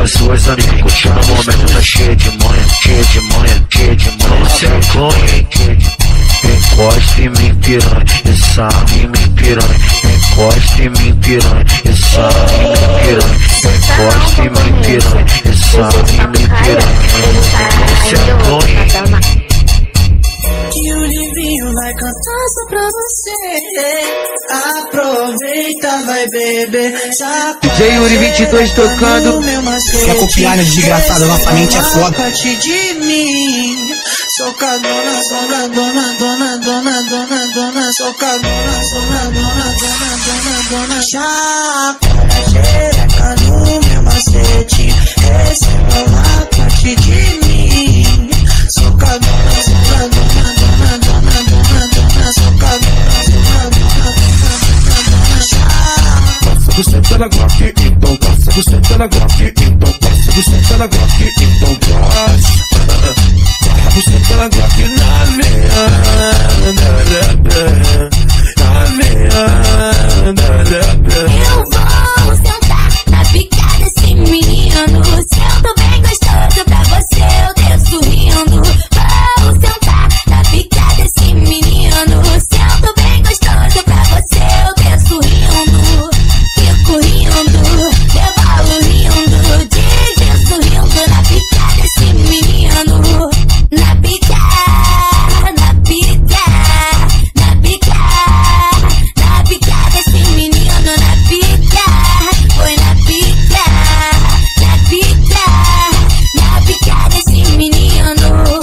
as suas amigas. Curtindo o momento, tá cheio de manha, cheio de manha, cheio de manha. Você é clone, encosta em mim, piranha, e sarra em mim, piranha. Encosta em mim, piranha, e sarra em mim, piranha. Encosta em mim, piranha, e sarra em mim, piranha. Você é clone. E o Livinho vai cantar só pra você. Aproveita, vai beber. DJ Yuri 22 tocando. Quer copiar, né, desgraçado? Nossa mente é foda. Parte de mim. Socadona, dona, dona, dona, dona, dona, dona. Socadona, dona. Chacoalha xereca no meu macete. Receba uma parte de mim. Socadona, dona, dona, dona, dona, dona, dona. Socadona, dona, dona, dona, dona. Você tá na Glock, então passa. Você tá na Glock, então passa. Você tá na Glock, então passa. Você tá na Glock na veia, na veia. Eu vou sentar na pica desse menino. Se eu tô bem gostoso pra você, eu desço rindo. Vou sentar na pica desse menino. Se eu tô bem gostoso pra você, eu desço rindo. Fico rindo, revalo rindo. Desço rindo na pica desse menino. Na pica, na pica, na pica, na pica desse menino. Na pica, foi na pica, na pica, na pica desse menino.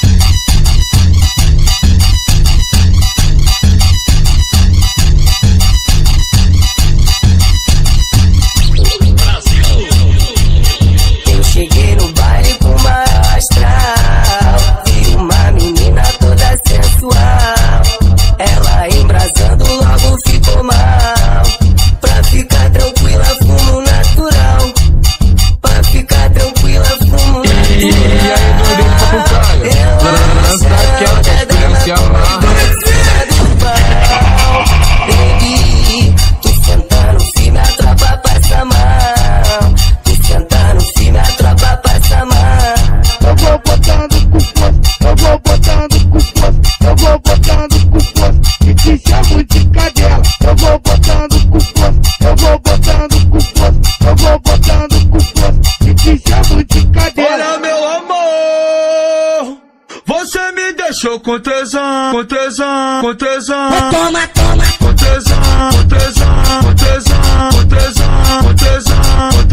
Eu cheguei no baile com uma astral. Vi uma menina toda sensual. Ela embrasando logo ficou mal. Pra ficar tranquila, fumo natural. Pra ficar tranquila, fumo natural. E aí, Dorinho, Papucaia? Lança aquela experiência lá. Baby, tu senta no filme, a tropa passa mal. Tu senta no filme, a tropa passa mal. Eu vou botando com força, eu vou botando com força, eu vou botando com força. E te chamo de cadela. Eu vou botando com força, eu vou botando com força, eu vou botando com força. E te chamo de cadela. Olha, meu amor, você me deixou com tesão, com tesão, com tesão. Toma, toma. Com tesão, com tesão, com tesão, com tesão, com tesão, com tesão.